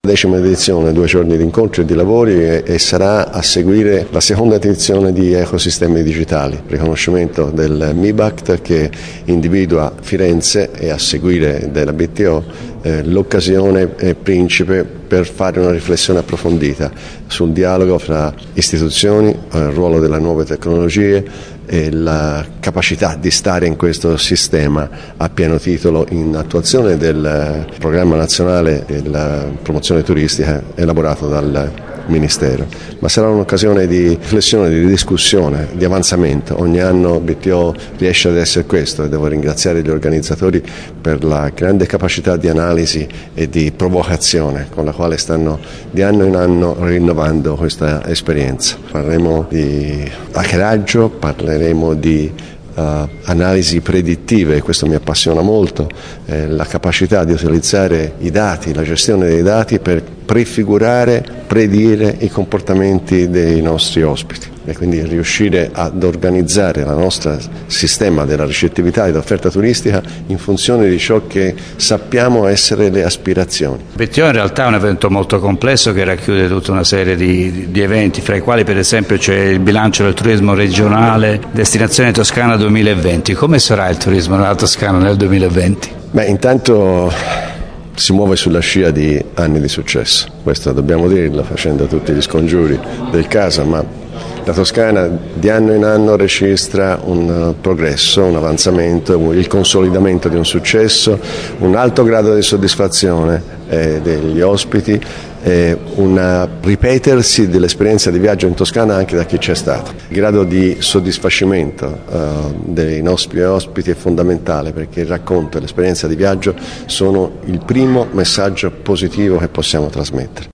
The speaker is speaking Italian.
10ª edizione, 2 giorni di incontri e di lavori e sarà a seguire la seconda edizione di Ecosistemi Digitali, riconoscimento del MIBACT che individua Firenze e a seguire della BTO l'occasione principe per fare una riflessione approfondita sul dialogo fra istituzioni, il ruolo delle nuove tecnologie e la capacità di stare in questo sistema a pieno titolo in attuazione del programma nazionale della promozione turistica elaborato dal Ministero. Ma sarà un'occasione di riflessione, di discussione, di avanzamento. Ogni anno BTO riesce ad essere questo e devo ringraziare gli organizzatori per la grande capacità di analisi e di provocazione con la quale stanno di anno in anno rinnovando questa esperienza. Parleremo di hackeraggio, parleremo di analisi predittive, questo mi appassiona molto, la capacità di utilizzare i dati, la gestione dei dati per prefigurare, predire i comportamenti dei nostri ospiti e quindi riuscire ad organizzare il nostro sistema della ricettività e dell'offerta turistica in funzione di ciò che sappiamo essere le aspirazioni. BTO in realtà è un evento molto complesso che racchiude tutta una serie di eventi, fra i quali per esempio c'è il bilancio del turismo regionale Destinazione Toscana 2020. Come sarà il turismo nella Toscana nel 2020? Intanto si muove sulla scia di anni di successo, questo dobbiamo dirlo facendo tutti gli scongiuri del caso, ma la Toscana di anno in anno registra un progresso, un avanzamento, il consolidamento di un successo, un alto grado di soddisfazione degli ospiti, un ripetersi dell'esperienza di viaggio in Toscana anche da chi c'è stato. Il grado di soddisfacimento dei nostri ospiti è fondamentale perché il racconto e l'esperienza di viaggio sono il primo messaggio positivo che possiamo trasmettere.